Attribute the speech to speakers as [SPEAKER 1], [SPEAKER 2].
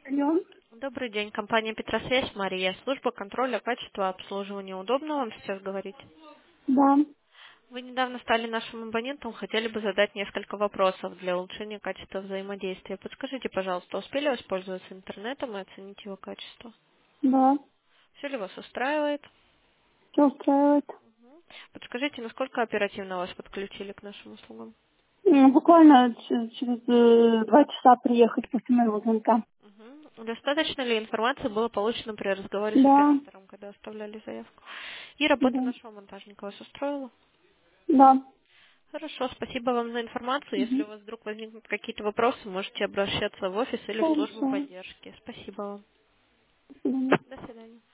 [SPEAKER 1] Алло.
[SPEAKER 2] Добрый день, компания Петросвязь, Мария. Служба контроля качества обслуживания. Удобно вам сейчас говорить?
[SPEAKER 1] Да.
[SPEAKER 2] Вы недавно стали нашим абонентом, хотели бы задать несколько вопросов для улучшения качества взаимодействия. Подскажите, пожалуйста, успели воспользоваться интернетом и оценить его качество?
[SPEAKER 1] Да.
[SPEAKER 2] Все ли вас устраивает?
[SPEAKER 1] Все устраивает.
[SPEAKER 2] Подскажите, насколько оперативно вас подключили к нашим услугам?
[SPEAKER 1] Буквально через 2 часа приехать после моего звонка.
[SPEAKER 2] Достаточно ли информации было получено при разговоре с
[SPEAKER 1] Да.
[SPEAKER 2] оператором, когда оставляли заявку? И работа
[SPEAKER 1] Да.
[SPEAKER 2] нашего монтажника вас устроила?
[SPEAKER 1] Да.
[SPEAKER 2] Хорошо, спасибо вам за информацию. Если
[SPEAKER 1] Мгм.
[SPEAKER 2] у вас вдруг возникнут какие-то вопросы, можете обращаться в офис или в службу
[SPEAKER 1] Хорошо.
[SPEAKER 2] поддержки. Спасибо вам.
[SPEAKER 1] До свидания.
[SPEAKER 2] До свидания.